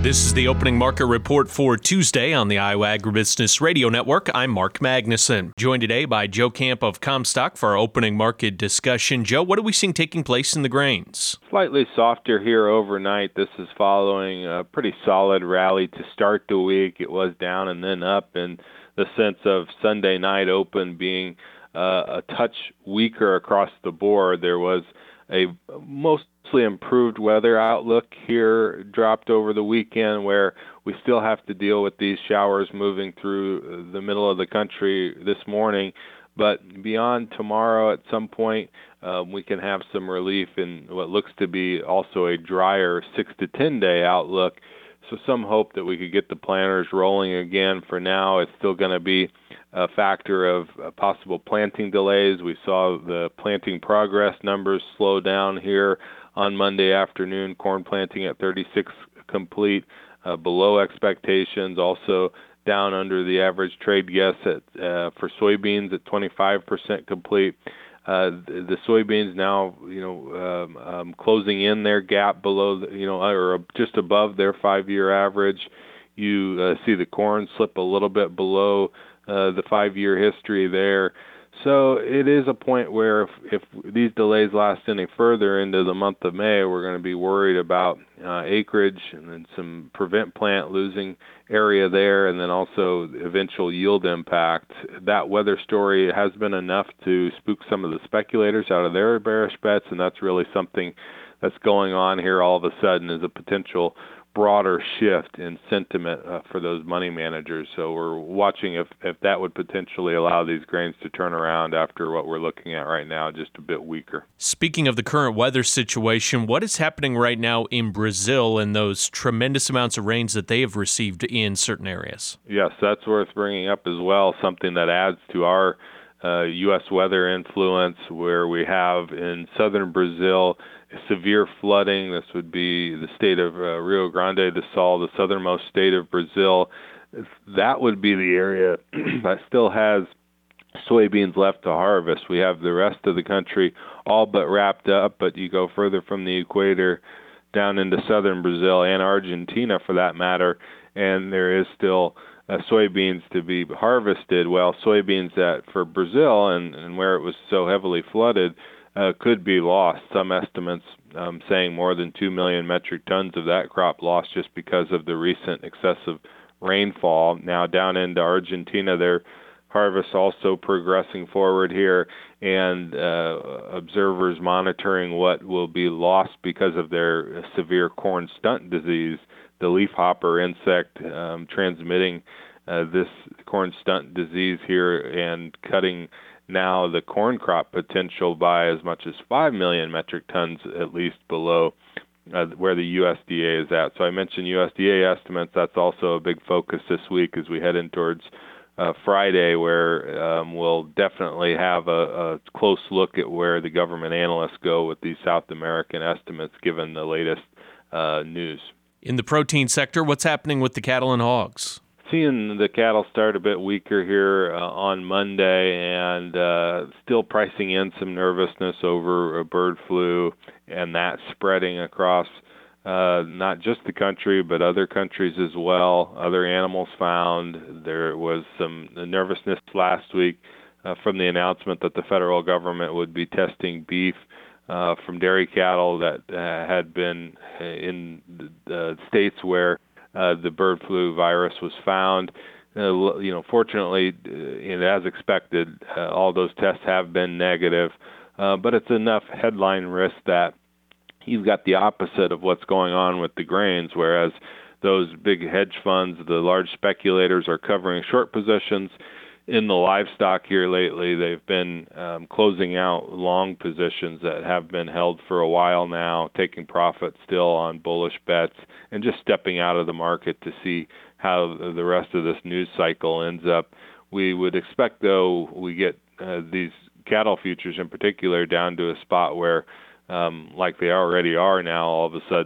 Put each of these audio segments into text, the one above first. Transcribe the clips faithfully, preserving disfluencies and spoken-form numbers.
This is the opening market report for Tuesday on the Iowa Agribusiness Radio Network. I'm Mark Magnuson, joined today by Joe Camp of Comstock for our opening market discussion. Joe, what are we seeing taking place in the grains? Slightly softer here overnight. This is following a pretty solid rally to start the week. It was down and then up in the sense of Sunday night open being uh, a touch weaker across the board. There was a mostly improved weather outlook here, dropped over the weekend, where we still have to deal with these showers moving through the middle of the country this morning. But beyond tomorrow, at some point, um, we can have some relief in what looks to be also a drier six to ten day outlook. So some hope that we could get the planters rolling again. For now, it's still going to be a factor of uh, possible planting delays. We saw the planting progress numbers slow down here on Monday afternoon. Corn planting at thirty-six complete, uh, below expectations. Also down under the average trade guess at uh, for soybeans at twenty-five percent complete. Uh, the, the soybeans now, you know, um, um, closing in their gap below, the, you know, or just above their five-year average. You uh, see the corn slip a little bit below uh, the five-year history there. So it is a point where if, if these delays last any further into the month of May, we're going to be worried about uh, acreage and then some prevent plant losing area there, and then also eventual yield impact. That weather story has been enough to spook some of the speculators out of their bearish bets, and that's really something that's going on here all of a sudden, is a potential broader shift in sentiment uh, for those money managers. So we're watching if, if that would potentially allow these grains to turn around after what we're looking at right now, just a bit weaker. Speaking of the current weather situation, what is happening right now in Brazil and those tremendous amounts of rains that they have received in certain areas? Yes, that's worth bringing up as well, something that adds to our uh, U S weather influence, where we have in southern Brazil severe flooding. This would be the state of uh, Rio Grande do Sul, the southernmost state of Brazil. That would be the area that still has soybeans left to harvest. We have the rest of the country all but wrapped up, but you go further from the equator down into southern Brazil and Argentina for that matter, and there is still uh, soybeans to be harvested. Well, soybeans that for Brazil and, and where it was so heavily flooded Uh, could be lost. Some estimates um, saying more than two million metric tons of that crop lost just because of the recent excessive rainfall. Now down into Argentina, their harvest also progressing forward here, and uh, observers monitoring what will be lost because of their severe corn stunt disease, the leafhopper insect um, transmitting uh, this corn stunt disease here and cutting now the corn crop potential by as much as five million metric tons, at least below uh, where the U S D A is at. So I mentioned U S D A estimates. That's also a big focus this week as we head in towards uh, Friday, where um, we'll definitely have a, a close look at where the government analysts go with these South American estimates, given the latest uh, news. In the protein sector, what's happening with the cattle and hogs? Seeing the cattle start a bit weaker here uh, on Monday, and uh, still pricing in some nervousness over a bird flu, and that spreading across uh, not just the country, but other countries as well. Other animals found. There was some nervousness last week uh, from the announcement that the federal government would be testing beef uh, from dairy cattle that uh, had been in the states where Uh, the bird flu virus was found. Uh, you know, fortunately, uh, and as expected, uh, all those tests have been negative. Uh, but it's enough headline risk that you've got the opposite of what's going on with the grains, whereas those big hedge funds, the large speculators, are covering short positions. In the livestock here lately, they've been um, closing out long positions that have been held for a while now, taking profit still on bullish bets, and just stepping out of the market to see how the rest of this news cycle ends up. We would expect, though, we get uh, these cattle futures in particular down to a spot where, um, like they already are now, all of a sudden,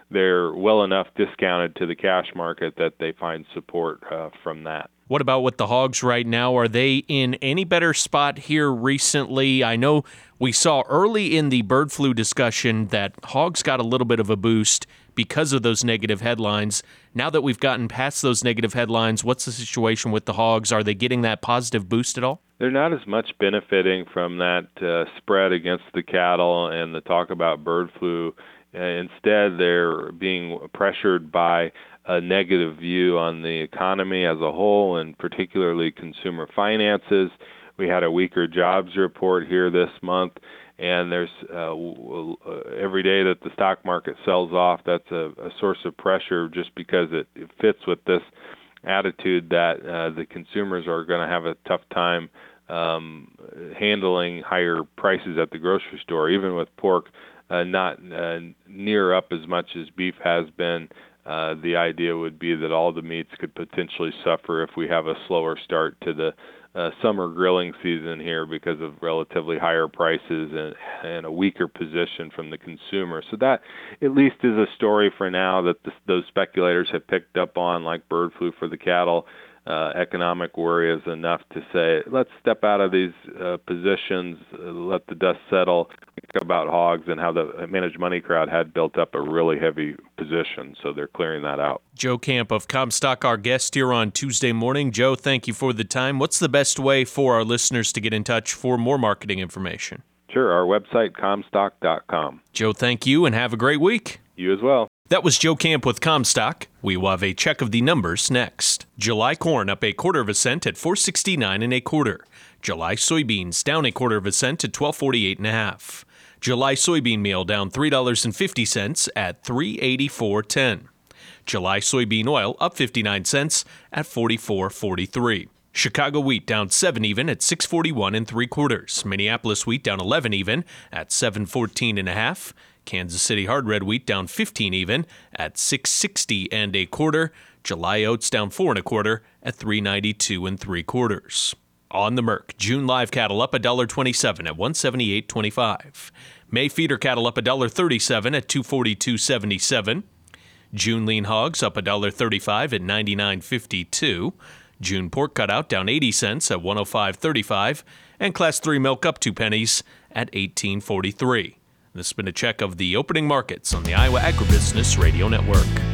they're well enough discounted to the cash market that they find support uh, from that. What about with the hogs right now? Are they in any better spot here recently? I know we saw early in the bird flu discussion that hogs got a little bit of a boost because of those negative headlines. Now that we've gotten past those negative headlines, what's the situation with the hogs? Are they getting that positive boost at all? They're not as much benefiting from that uh, spread against the cattle and the talk about bird flu. Uh, instead, they're being pressured by a negative view on the economy as a whole, and particularly consumer finances. We had a weaker jobs report here this month, and there's uh, w- w- every day that the stock market sells off, that's a, a source of pressure just because it, it fits with this attitude that uh, the consumers are going to have a tough time um, handling higher prices at the grocery store, even with pork uh, not uh, near up as much as beef has been. Uh, the idea would be that all the meats could potentially suffer if we have a slower start to the uh, summer grilling season here because of relatively higher prices and, and a weaker position from the consumer. So that at least is a story for now that the, those speculators have picked up on, like bird flu for the cattle. Uh, economic worry is enough to say, let's step out of these uh, positions, uh, let the dust settle. Think about hogs and how the managed money crowd had built up a really heavy position, so they're clearing that out. Joe Camp of Comstock, our guest here on Tuesday morning. Joe, thank you for the time. What's the best way for our listeners to get in touch for more marketing information? Sure, our website, comstock dot com. Joe, thank you, and have a great week. You as well. That was Joe Camp with Comstock. We will have a check of the numbers next. July corn up a quarter of a cent at four sixty-nine and a quarter. July soybeans down a quarter of a cent at twelve forty-eight and a half. July soybean meal down three dollars and fifty cents at three eighty-four ten. July soybean oil up fifty-nine cents at forty-four forty-three. Chicago wheat down seven even at six forty-one and three quarters. Minneapolis wheat down eleven even at seven fourteen and a half. Kansas City hard red wheat down fifteen even at six sixty and a quarter. July oats down four and a quarter at three ninety-two and three quarters. On the Merc, June live cattle up one dollar twenty-seven at one seventy-eight twenty-five. May feeder cattle up one dollar thirty-seven at two forty-two seventy-seven. June lean hogs up one dollar thirty-five at ninety-nine fifty-two. June pork cutout down eighty cents at one oh five thirty-five. And Class three milk up two pennies at eighteen forty-three. This has been a check of the opening markets on the Iowa Agribusiness Radio Network.